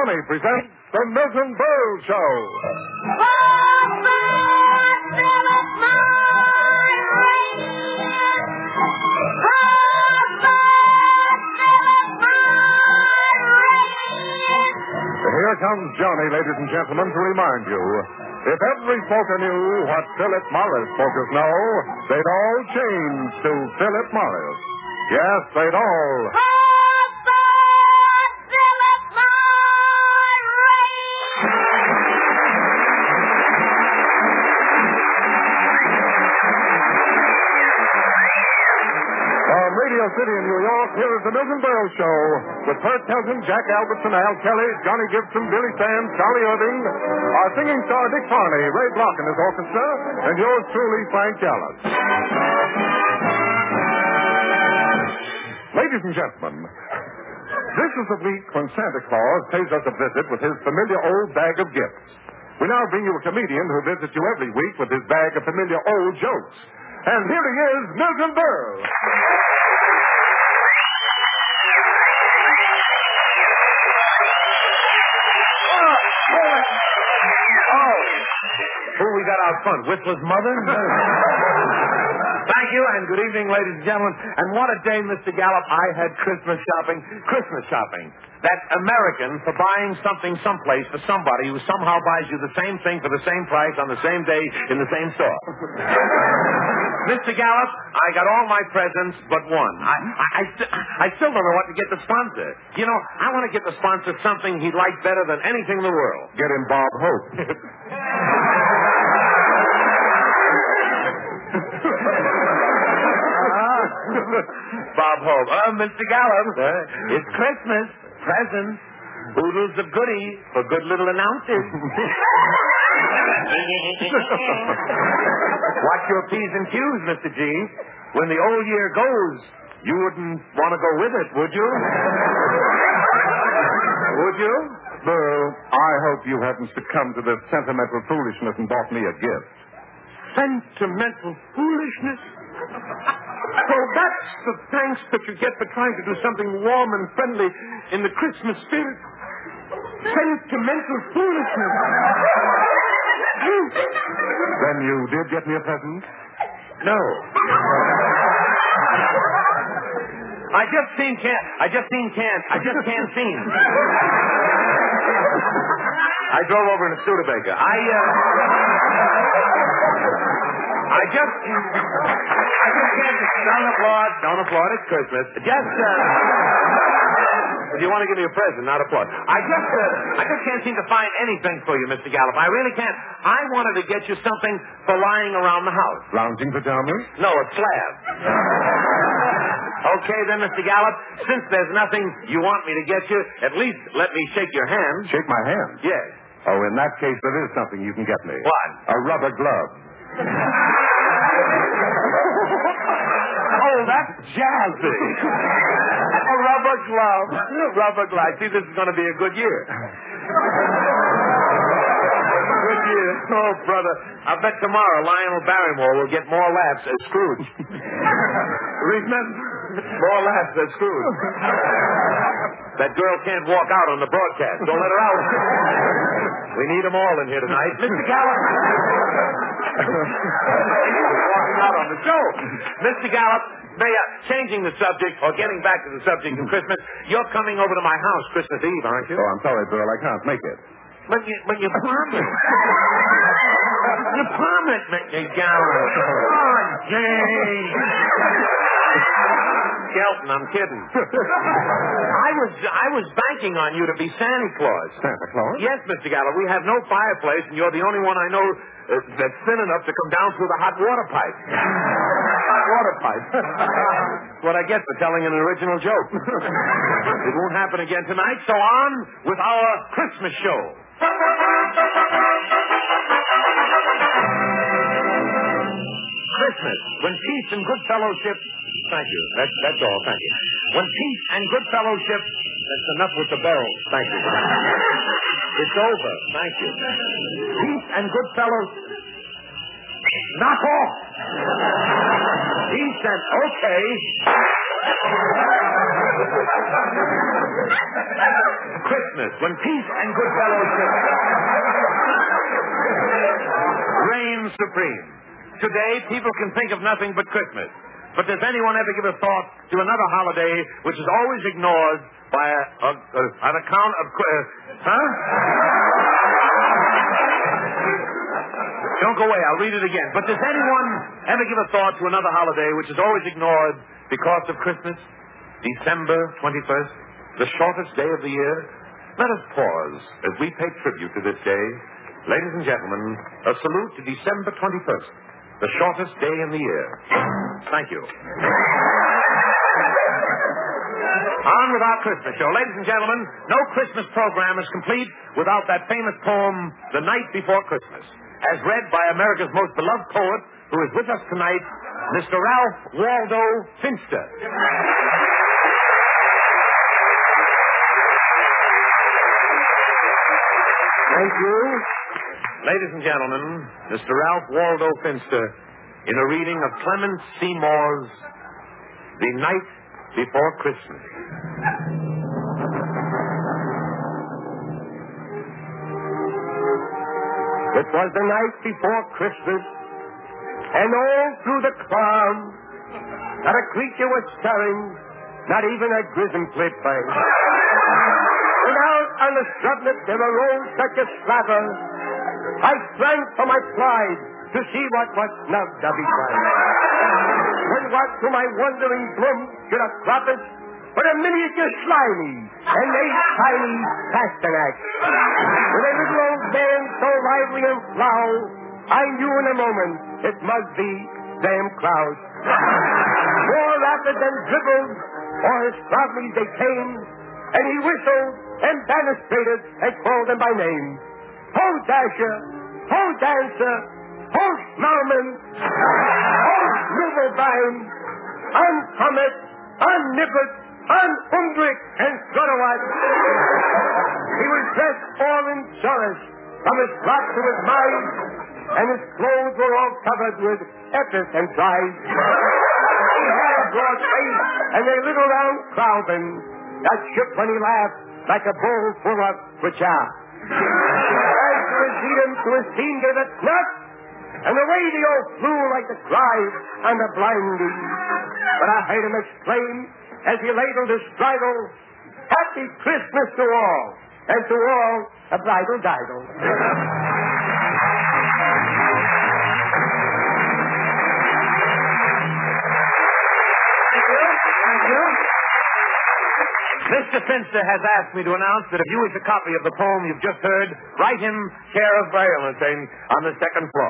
Johnny presents the Milton Berle Show. Here comes Johnny, ladies and gentlemen, to remind you. If every folker knew what Philip Morris folkers know, they'd all change to Philip Morris. Yes, they'd all. From Radio City in New York, here is the Milton Berle Show with Bert Pelton, Jack Albertson, Al Kelly, Johnny Gibson, Billy Sands, Charlie Irving, our singing star Dick Farney, Ray Block and his orchestra, and yours truly, Frank Gallup. Ladies and gentlemen, this is the week when Santa Claus pays us a visit with his familiar old bag of gifts. We now bring you a comedian who visits you every week with his bag of familiar old jokes. And here he is, Milton Berle. Who we got out front? Whistler's mother? Thank you, and good evening, ladies and gentlemen. And what a day, Mr. Gallup. I had Christmas shopping. Christmas shopping. That's American for buying something someplace for somebody who somehow buys you the same thing for the same price on the same day in the same store. Mr. Gallup, I got all my presents but one. I still don't know what to get the sponsor. You know, I want to get the sponsor something he'd like better than anything in the world. Get him Bob Hope. Bob Hope. Mr. Gallup, it's Christmas. Presents. Oodles of goodies for good little announcers. Watch your P's and Q's, Mr. G. When the old year goes, you wouldn't want to go with it, would you? Would you? Berle, I hope you haven't succumbed to this sentimental foolishness and bought me a gift. Sentimental foolishness? So that's the thanks that you get for trying to do something warm and friendly in the Christmas spirit? Sentimental foolishness. Then you did get me a present? No. I just can't see. I drove over in a Studebaker. I just can't. Don't applaud. It's Christmas. If you want to give me a present, not applaud. I just can't seem to find anything for you, Mr. Gallup. I really can't. I wanted to get you something for lying around the house. Lounging pajamas? No, a slab. Okay, then, Mr. Gallup, since there's nothing you want me to get you, at least let me shake your hand. Shake my hand? Yes. Oh, in that case, there is something you can get me. What? A rubber glove. Oh, that's jazzy. A rubber glove. See, this is going to be a good year. Good year. Oh, brother. I bet tomorrow Lionel Barrymore will get more laughs as Scrooge. Remember? More laughs as Scrooge. That girl can't walk out on the broadcast. Don't let her out. We need them all in here tonight. Mr. Gallup. Walking out on the show. Mr. Gallup, changing the subject, or getting back to the subject of Christmas, you're coming over to my house Christmas Eve, aren't you? Oh, I'm sorry, Berle. I can't make it. But you promised. You promised, Mr. Gallup. Oh, Jane. Skelton, I'm kidding. I was banking on you to be Santa Claus. Santa Claus? Yes, Mr. Gallup. We have no fireplace, and you're the only one I know that's thin enough to come down through the hot water pipe. Hot water pipe. That's what I get for telling an original joke. It won't happen again tonight, so on with our Christmas show. Christmas, when peace and good fellowship... Thank you. That's all. Thank you. When peace and good fellowship... That's enough with the bells. Thank you. It's over. Thank you. Peace and good fellowship... Knock off! Peace and... Okay. Christmas, when peace and good fellowship reign supreme. Today, people can think of nothing but Christmas. But does anyone ever give a thought to another holiday which is always ignored by an account of... Don't go away. I'll read it again. But does anyone ever give a thought to another holiday which is always ignored because of Christmas? December 21st, the shortest day of the year. Let us pause as we pay tribute to this day. Ladies and gentlemen, a salute to December 21st, the shortest day in the year. Thank you. On with our Christmas show. Ladies and gentlemen, no Christmas program is complete without that famous poem, The Night Before Christmas, as read by America's most beloved poet, who is with us tonight, Mr. Ralph Waldo Finster. Thank you. Ladies and gentlemen, Mr. Ralph Waldo Finster in a reading of Clement Seymour's The Night Before Christmas. It was the night before Christmas, and all through the crowd, not a creature was stirring, not even a grizzly bird. And out on the sublet there arose such a slaver, I shrank from my pride to see what was snubbed of each one. When what to my wondering glimpse should have cropped but a miniature slimy and a tiny Pasternak. With a little old man so lively and foul, I knew in a moment it must be Sam Krause. More rapid than dribbled, or as proudly they came, and he whistled and balustrated and called them by name. Ho Dasher, Ho Dancer, Ho Smallman, Ho Nubelbein, on Comet, on Nippet, on Umbrick, and Strutowat. He was dressed all in chalice, from his frock to his mind, and his clothes were all covered with epis and flies. He had a broad face and a little round crown that shook when he laughed like a bowl full of kucha. As to his Edom, to his team gave a snap, and away the old flew like the cry on the blinding. But I heard him exclaim as he ladled his bridle, Happy Christmas to all, and to all a bridal diddle. Mr. Finster has asked me to announce that if you wish a copy of the poem you've just heard, write him care of Braylesing on the second floor.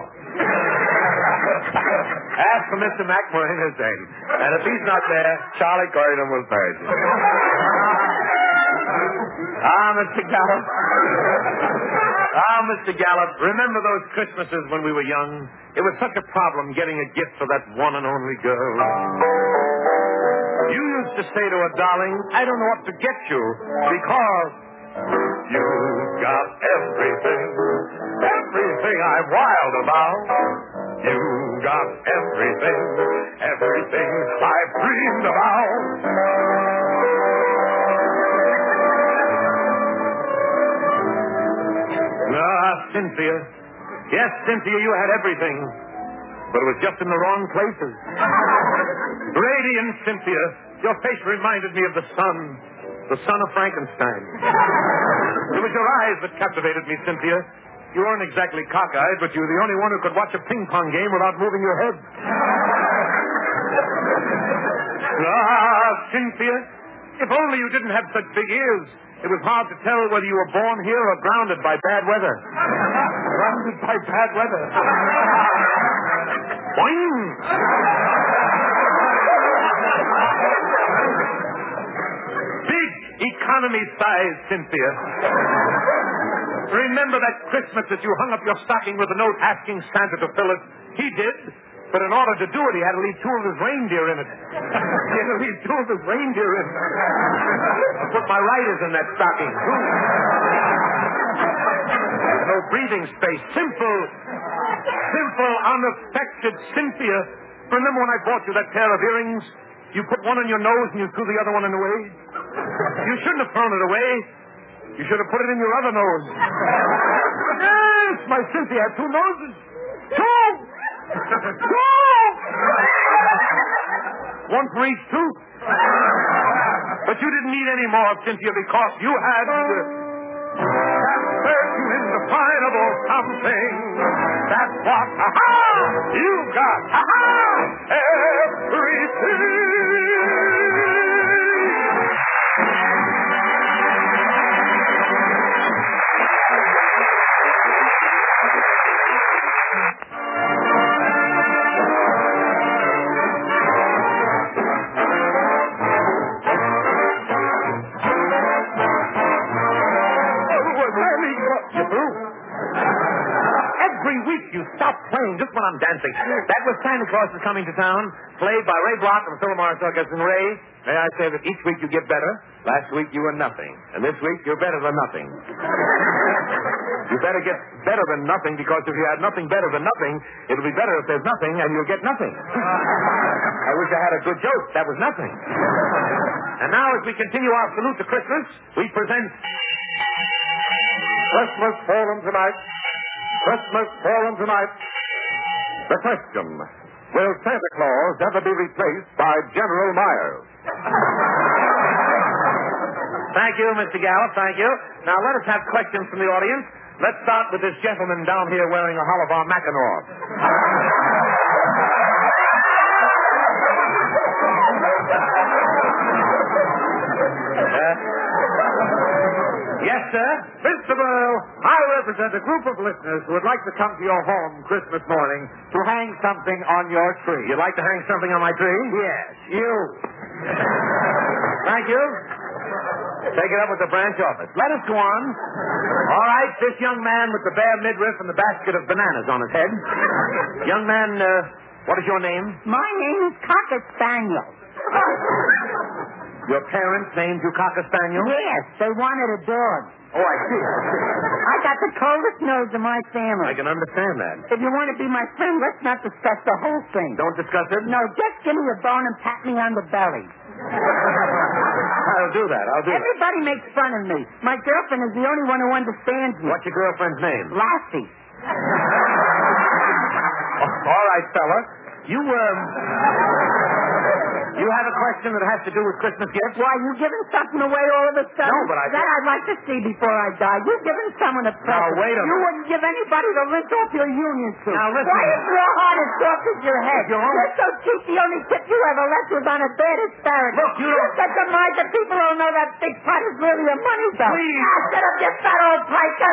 Ask for Mr. McMurray Hussein. And if he's not there, Charlie Corydon will purge you. Mr. Gallup. Mr. Gallup, remember those Christmases when we were young? It was such a problem getting a gift for that one and only girl. You used to say to her, darling, I don't know what to get you because you got everything I'm wild about. You got everything I've dreamed about. Cynthia. Yes, Cynthia, you had everything, but it was just in the wrong places. Radiant Cynthia, your face reminded me of the son of Frankenstein. It was your eyes that captivated me, Cynthia. You weren't exactly cockeyed, but you were the only one who could watch a ping-pong game without moving your head. Cynthia, if only you didn't have such big ears. It was hard to tell whether you were born here or grounded by bad weather. Grounded by bad weather. Boing! Big economy size, Cynthia. Remember that Christmas that you hung up your stocking with a note asking Santa to fill it? He did. But in order to do it, he had to leave two of his reindeer in it. I put my riders in that stocking, too. No breathing space. Simple, unaffected Cynthia. Remember when I bought you that pair of earrings? You put one on your nose and you threw the other one in the way? You shouldn't have thrown it away. You should have put it in your other nose. Yes, my Cynthia had 2 noses. 2! 2! One for each tooth. But you didn't need any more, Cynthia, because you had that certain indefinable something. That's what, you got. Everything. Every week you stop playing just when I'm dancing. That was Santa Claus is Coming to Town, played by Ray Block and Philomar Circus. And Ray, may I say that each week you get better. Last week you were nothing. And this week you're better than nothing. You better get better than nothing, because if you had nothing better than nothing, it'll be better if there's nothing and you'll get nothing. I wish I had a good joke. That was nothing. And now, as we continue our salute to Christmas, we present Christmas fallen tonight. Christmas fallen tonight. The question, will Santa Claus ever be replaced by General Myers? Thank you, Mr. Gallup. Thank you. Now, let us have questions from the audience. Let's start with this gentleman down here wearing a Holivar Mackinac. Yes, sir? Mr. Burl, I represent a group of listeners who would like to come to your home Christmas morning to hang something on your tree. You'd like to hang something on my tree? Yes, you. Thank you. Take it up with the branch office. Let us go on. All right, this young man with the bare midriff and the basket of bananas on his head. Young man, what is your name? My name is Cocker Spaniel. Your parents named you Cocker Spaniel? Yes, they wanted a dog. Oh, I see. I got the coldest nose in my family. I can understand that. If you want to be my friend, let's not discuss the whole thing. Don't discuss it? No, just give me a bone and pat me on the belly. I'll do that. Everybody makes fun of me. My girlfriend is the only one who understands me. What's your girlfriend's name? Lassie. All right, fella. You have a question that has to do with Christmas gifts? Why, you giving something away all of a sudden? No, but That I'd like to see before I die. You giving someone a present. Now, wait a minute. You wouldn't give anybody the lint off your union suit. Now, listen. Why is your heart as soft as your head? You're so cheap, the only tip you ever left was on a bad asparagus. Look, you don't... You're such a mind that people don't know that big pot is really a money belt. Please. Shut up, you fat old piker.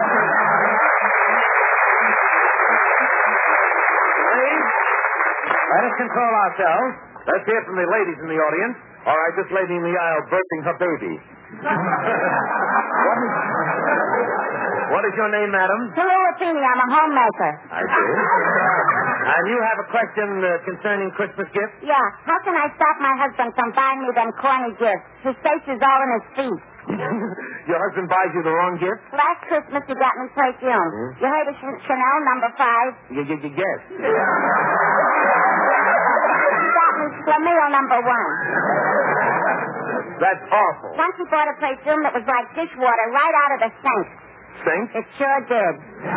Please. Let us control ourselves. Let's hear from the ladies in the audience. All right, this lady in the aisle birthing her baby. What is your name, madam? Tululafini, I'm a homemaker. I see. And you have a question concerning Christmas gifts? Yeah, how can I stop my husband from buying me them corny gifts? His face is all in his feet. Your husband buys you the wrong gift? Last Christmas, you got me perfume. You heard of Chanel number 5? You guess. You got me Flamingo number 1. That's awful. Once he bought a perfume that was like dishwater right out of the sink. Sink? It sure did.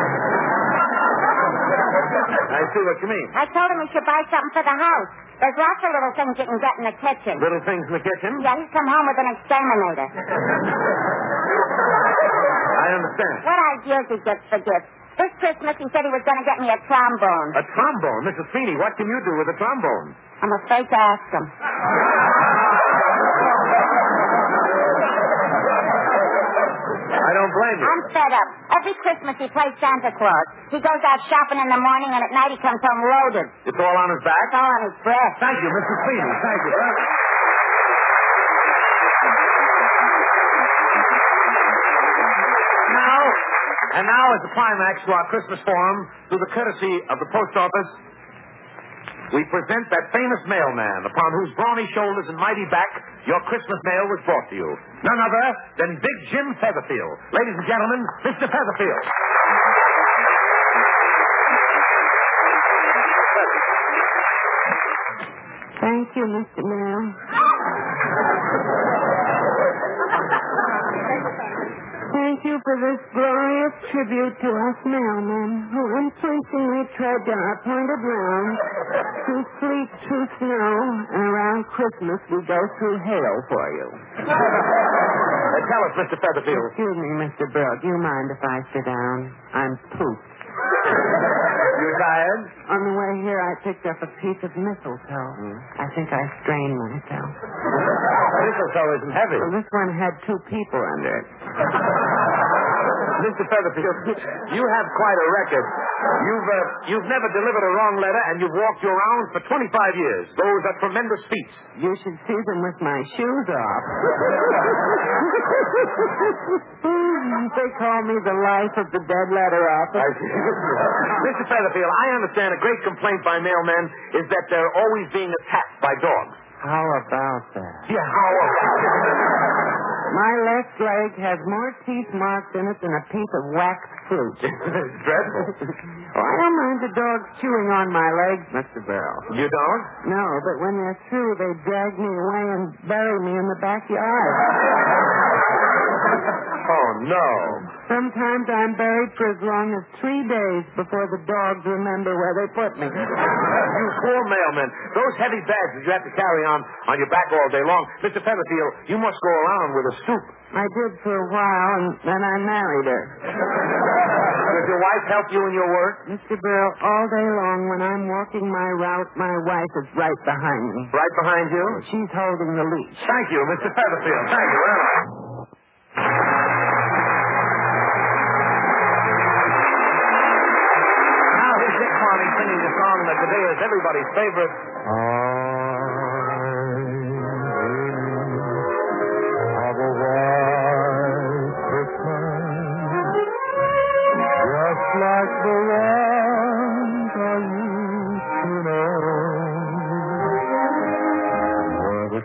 I see what you mean. I told him he should buy something for the house. There's lots of little things you can get in the kitchen. Little things in the kitchen? Yeah, he's come home with an exterminator. I understand. What ideas he gets for gifts. This Christmas, he said he was going to get me a trombone. A trombone? Mrs. Feeney, what can you do with a trombone? I'm afraid to ask him. I don't blame you. I'm fed up. Every Christmas he plays Santa Claus. He goes out shopping in the morning, and at night he comes home loaded. It's all on his back? It's all on his breath. Thank you, Mrs. Feeney. Thank you. Now, as a climax to our Christmas forum, through the courtesy of the post office, we present that famous mailman upon whose brawny shoulders and mighty back your Christmas mail was brought to you. None other than Big Jim Featherfield. Ladies and gentlemen, Mr. Featherfield. Thank you, Mr. Mail. thank you for this glorious tribute to us mailmen who unflinchingly tread our appointed rounds through sleet, through snow, and around Christmas we go through hail for you. Tell us, Mr. Featherfield. Excuse me, Mr. Burl. Do you mind if I sit down? I'm pooped. You tired? On the way here, I picked up a piece of mistletoe. I think I strained myself. Mistletoe isn't heavy. Well, this one had 2 people under it. Mr. Featherfield, you have quite a record. You've never delivered a wrong letter, and you've walked your rounds for 25 years. Those are tremendous feats. You should see them with my shoes off. They call me the life of the dead letter office. Mr. Featherfield, I understand a great complaint by mailmen is that they're always being attacked by dogs. How about that? Yeah, how about that? My left leg has more teeth marks in it than a piece of waxed fruit. It's dreadful. Oh, I don't mind the dogs chewing on my legs, Mr. Burrow. You don't? No, but when they're through, they drag me away and bury me in the backyard. Oh, no. Sometimes I'm buried for as long as 3 days before the dogs remember where they put me. You poor mailman. Those heavy bags that you have to carry on your back all day long. Mr. Featherfield, you must go around with a stoop. I did for a while, and then I married her. Does your wife help you in your work? Mr. Burrow, all day long when I'm walking my route, my wife is right behind me. Right behind you? She's holding the leash. Thank you, Mr. Featherfield. Thank you very much. Now here's Dick Carney singing the song that today is everybody's favorite. Of a white Christmas, just like the ones I used to know, where the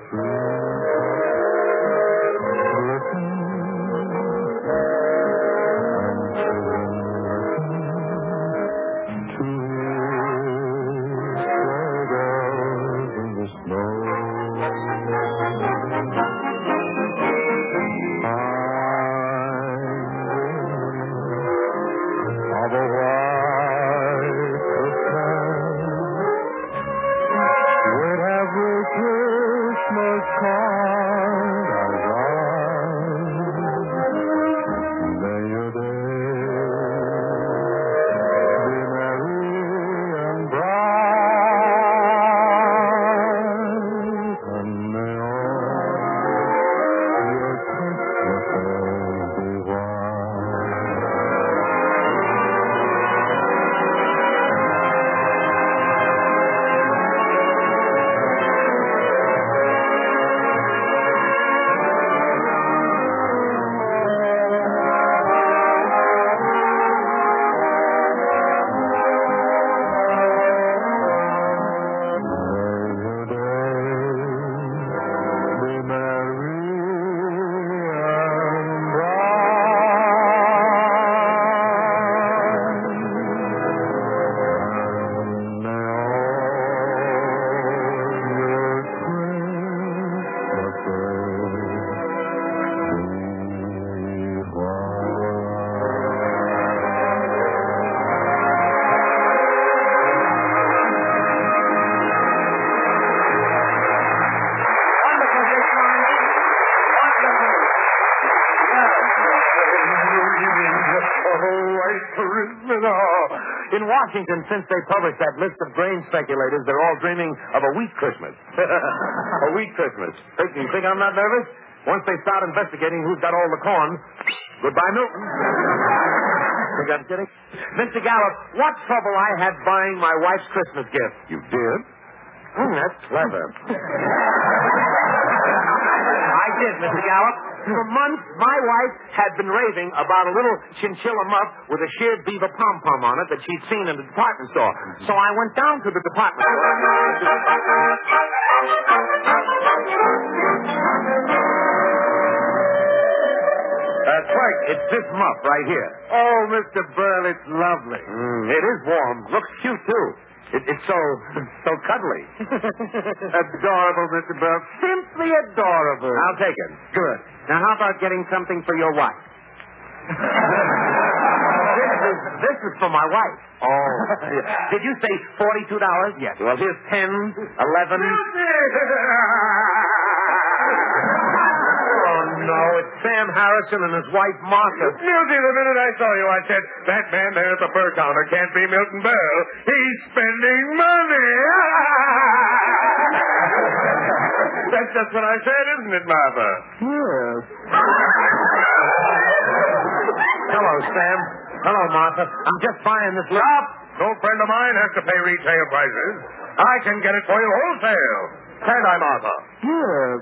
In Washington, since they published that list of grain speculators, they're all dreaming of a wheat Christmas. A wheat Christmas. You think I'm not nervous? Once they start investigating who's got all the corn, goodbye, Milton. Think I'm kidding? Mr. Gallup, what trouble I had buying my wife's Christmas gift. You did? That's clever. I did, Mr. Gallup. For months, my wife had been raving about a little chinchilla muff with a sheared beaver pom-pom on it that she'd seen in the department store. So I went down to the department store. That's right. It's this muff right here. Oh, Mr. Burl, it's lovely. It is warm. Looks cute, too. It's so cuddly. Adorable, Mr. Burl. Simply adorable. I'll take it. Good. Now, how about getting something for your wife? This is for my wife. Oh. Did you say $42? Yes. Well, here's 10, 11. Oh, no, it's Sam Harrison and his wife, Martha. Milty, the minute I saw you, I said, that man there at the fur counter can't be Milton Berle. He's spending money. That's just what I said, isn't it, Martha? Yes. Hello, Sam. Hello, Martha. I'm just buying this little... Stop! No friend of mine has to pay retail prices. I can get it for you wholesale. Can't I, Martha? Yes.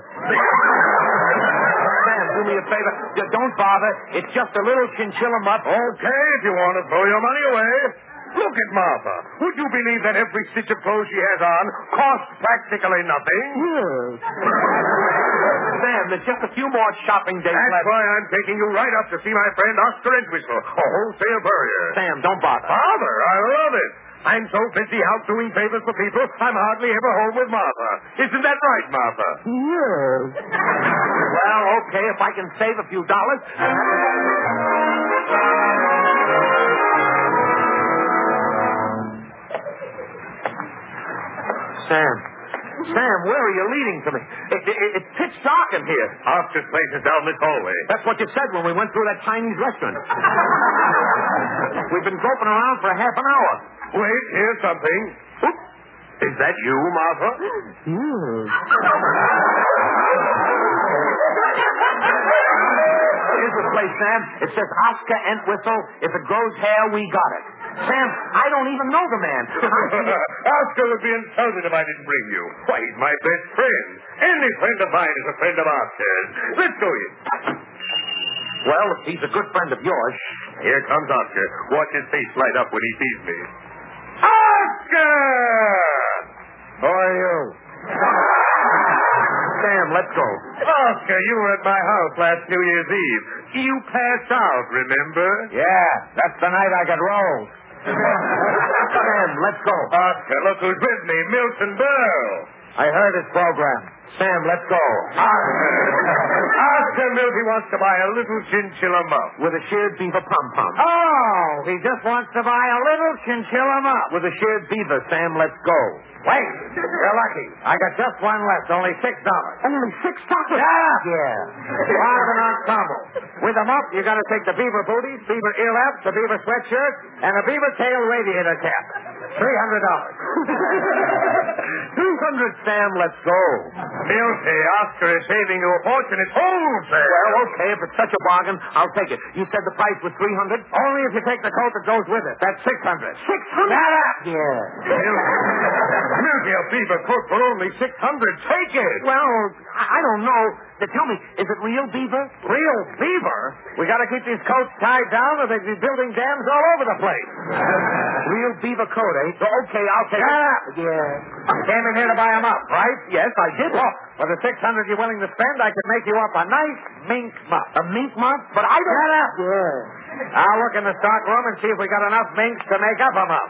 Sam, do me a favor. Don't bother. It's just a little chinchilla mutt. Okay, if you want to throw your money away. Look at Martha. Would you believe that every stitch of clothes she has on costs practically nothing? Yes. Sam, there's just a few more shopping days That's left. why I'm taking you right up to see my friend Oscar Entwistle, a wholesale furrier. Sam, don't bother. Father, I love it. I'm so busy out doing favors for people, I'm hardly ever home with Martha. Isn't that right, Martha? Yes. Well, okay, if I can save a few dollars. Sam, where are you leading to me? It's pitch dark in here. Oscar's place is down this hallway. That's what you said when we went through that Chinese restaurant. We've been groping around for a half an hour. Wait, here's something. Oop. Is that you, Martha? Yes. Here's the place, Sam. It says Oscar Entwistle. If it grows hair, we got it. Sam, I don't even know the man. Oscar would be insulted if I didn't bring you. Why, he's my best friend. Any friend of mine is a friend of Oscar's. Let's go in. Well, if he's a good friend of yours. Here comes Oscar. Watch his face light up when he sees me. Oscar! Who are you? Sam, let's go. Oscar, you were at my house last New Year's Eve. You passed out, remember? Yeah, that's the night I got rolled. Sam, let's go. Oscar, look who's with me, Milton Berle. I heard his program. Sam, let's go. Oscar Milty wants to buy a little chinchilla muff. With a sheared beaver pom-pom. Oh, he just wants to buy a little chinchilla muff. With a sheared beaver, Sam, let's go. Wait, you're lucky. I got just one left, only $6. Only $6? Yeah. Live and ensemble. With the muff, you got to take the beaver booties, beaver earlaps, the beaver sweatshirt, and a beaver tail radiator cap. $300. 200, Sam, let's go. Milty, Oscar is saving you a fortune. It's wholesale. Well, okay, if it's such a bargain, I'll take it. You said the price was 300? Only if you take the coat that goes with it. That's 600. 600? Shut up! Yeah. Milty, a beaver coat for only $600. Take it. Well, I don't know. Tell me, is it real beaver? Real beaver? We got to keep these coats tied down or they'd be building dams all over the place. Real beaver coat, eh? So, okay, I'll take Shut it. up. Yeah. You came in here to buy them up, right? Yes, I did. Look, for the $600 you're willing to spend, I could make you up a nice mink muff. A mink muff? But I don't... Shut up. Yeah. I'll look in the stock room and see if we got enough minks to make up a muff.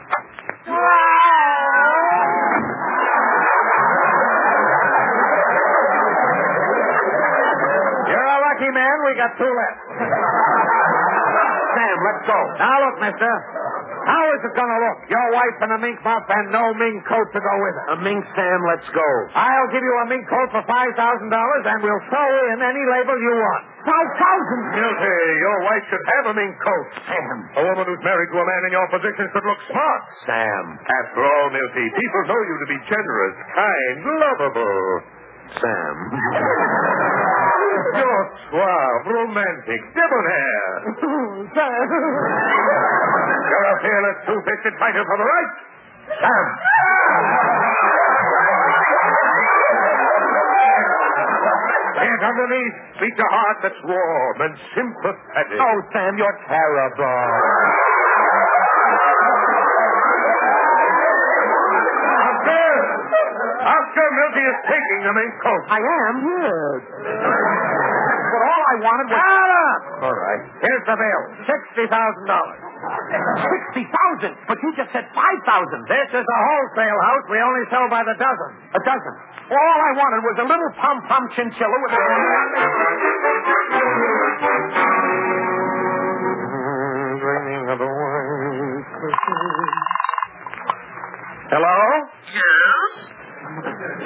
You're a lucky man. We got 2 left. Sam, let's go. Now look, mister. How is it going to look? Your wife in a mink muff and no mink coat to go with it. A mink, Sam, let's go. I'll give you a mink coat for $5,000 and we'll sew in any label you want. 5,000? Milty, your wife should have a mink coat. Sam. A woman who's married to a man in your position should look smart. Sam. After all, Milty, people know you to be generous, kind, lovable. Sam. You're suave, romantic, debonair. You're a fearless, two-fisted fighter for the right. Sam. Yet underneath beats a heart that's warm and sympathetic. Oh, Sam, you're terrible. Oscar Milty is taking the mink coat. I am? Yes. But all I wanted was... Shut up! All right. Here's the bill. $60,000. 60,000? But you just said 5,000. This is a wholesale house. We only sell by the dozen. A dozen. All I wanted was a little pom-pom chinchilla with a...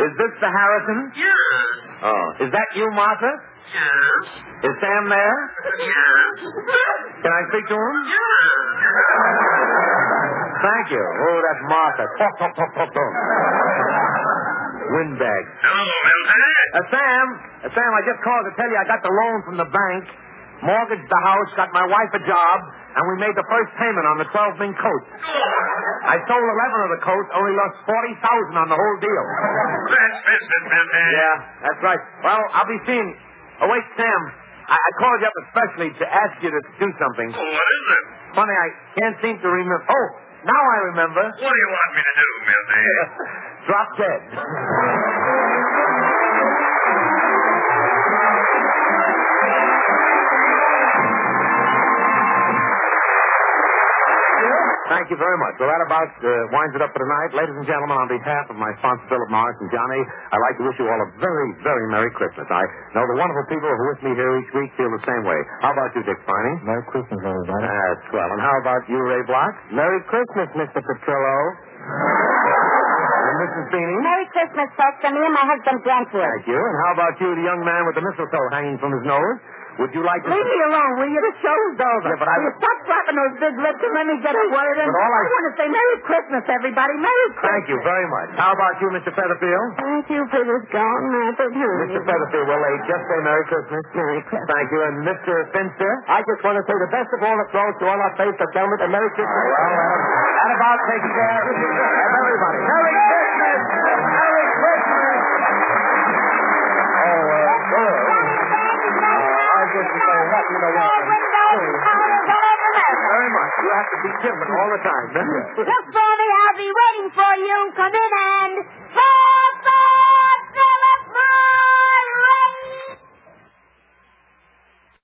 Is this the Harrison? Yes. Oh. Is that you, Martha? Yes. Is Sam there? Yes. Can I speak to him? Yes. Thank you. Oh, that's Martha. Talk, talk, talk, talk, talk. Windbag. Hello, Milton. Sam, I just called to tell you I got the loan from the bank, mortgaged the house, got my wife a job, and we made the first payment on the 12 mink coat. I sold 11 of the coats, only lost $40,000 on the whole deal. That's business, Milton. Yeah, that's right. Well, I'll be seeing. Oh, wait, Sam. I called you up especially to ask you to do something. Oh, what is it? Funny, I can't seem to remember. Oh, now I remember. What do you want me to do, Milton? Drop dead. Thank you very much. Well, that about winds it up for tonight. Ladies and gentlemen, on behalf of my sponsor, Philip Morris and Johnny, I'd like to wish you all a very, very Merry Christmas. I know the wonderful people who are with me here each week feel the same way. How about you, Dick Farney? Merry Christmas, everybody. That's swell. And how about you, Ray Block? Merry Christmas, Mr. Petrillo. And Mrs. Beanie? Merry Christmas, folks, from me and my husband, Brentwood. Thank you. And how about you, the young man with the mistletoe hanging from his nose? Would you like to... Leave me alone, will you? The show's over. Yeah, but I... Will you stop flapping those big lips and let me get a word in? But all I want to say Merry Christmas, everybody. Merry Christmas. Thank you very much. How about you, Mr. Featherfield? Thank you for this golden opportunity. Mr. Featherfield, well, just say Merry Christmas. Merry Christmas. Thank you. And Mr. Finster? I just want to say the best of all the throws to all our faithful gentlemen and Merry Christmas. Well, that about takes care of everybody. Merry Christmas! Merry Christmas! Very much. You have to be different all the time. Look for me, I'll be waiting for you. Come in and...